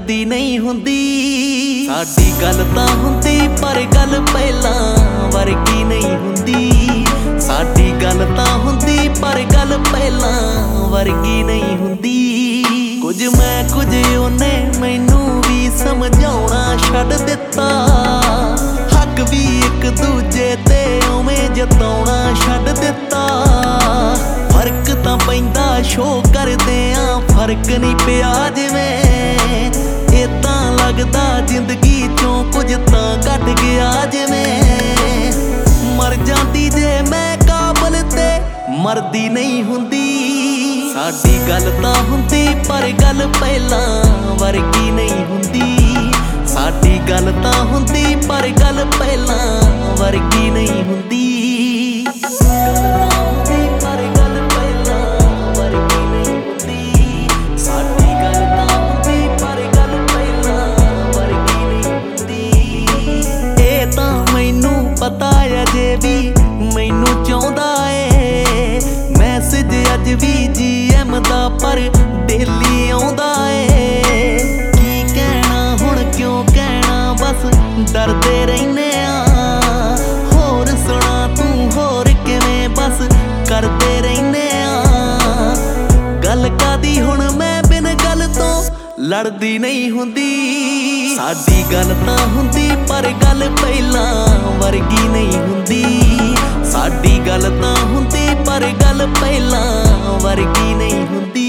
लड़दी नहीं हुंदी। साडी गल तां हुंदी पर गल पहलां वर्गी नहीं हुंदी। साडी गल तां हुंदी पर गल पहलां वर्गी नहीं हुंदी। कुछ मैं कुछ ओने मैनू भी समझाउणा छड्ड दित्ता। हक भी एक दूजे ते उवें जताउणा छड्ड दित्ता। फर्क तां पैंदा शो करदे आ फर्क नहीं पिया जिवें। इदां लगदा जिंदगी चों कुछ तां घट गया जिवें। मर जांदी जे मैं काबल ते मरदी नहीं हुंदी। साडी गल तां हुंदी पर गल पहलां वर्गी नहीं हुंदी। साडी गल तां हुंदी पर गल पहलां वर्गी नहीं हुंदी। पता अजे भी मैनू चाहुंदा ए मैसेज अज भी GM दा पर डेली आउंदा ए। की कहना हुण क्यों कहना बस डरदे रहिने आ। होर सुना तू होर किवें बस करदे रहिने आ। गल कादी हुण मैं बिन गल तो लड़दी नहीं हुंदी। साडी गल तां हुंदी पर गल पहलां वर्गी नहीं हुंदी। साडी गल तां हुंदी पर गल पहलां वर्गी नहीं हुंदी।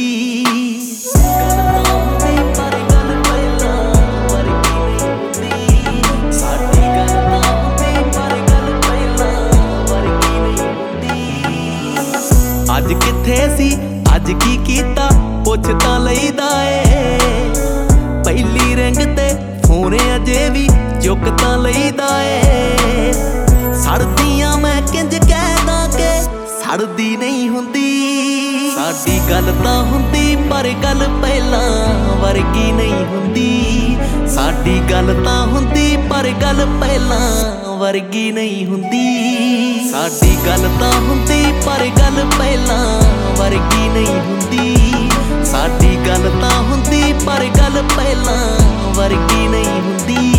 अज किथे सी अज की कीता पुछ तां लईदा ए। पहली रिंग ते फोन अजे भी चुक तां लईदा ए। सड़दियां मैं किंज कहदा के सड़दी नहीं हुंदी। साडी गल तां हुंदी पर गल पहलां वर्गी नहीं हुंदी। साडी गल तां हुंदी पर गल पहलां वर्गी नहीं हुंदी। साडी गल तां हुंदी पर गल पहलां वर्गी नहीं हुंदी। साडी गल तां हुंदी पर गल पहलां वर्गी नहीं हुंदी।